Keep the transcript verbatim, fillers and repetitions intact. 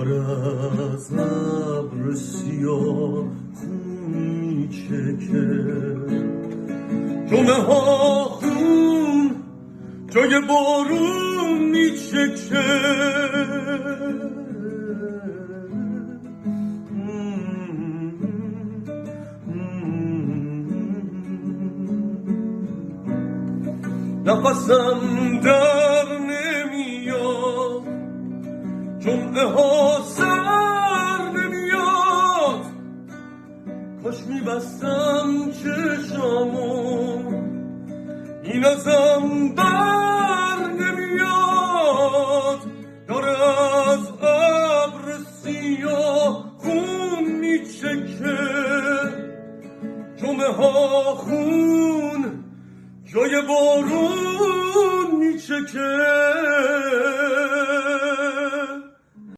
داره از ابر سیاه خون میچکه، جمعه ها خون جای بارون میچکه. نفسم در نمیاد، جمعه ها سر نمیاد، کاش میبستم چشامو این ازم بر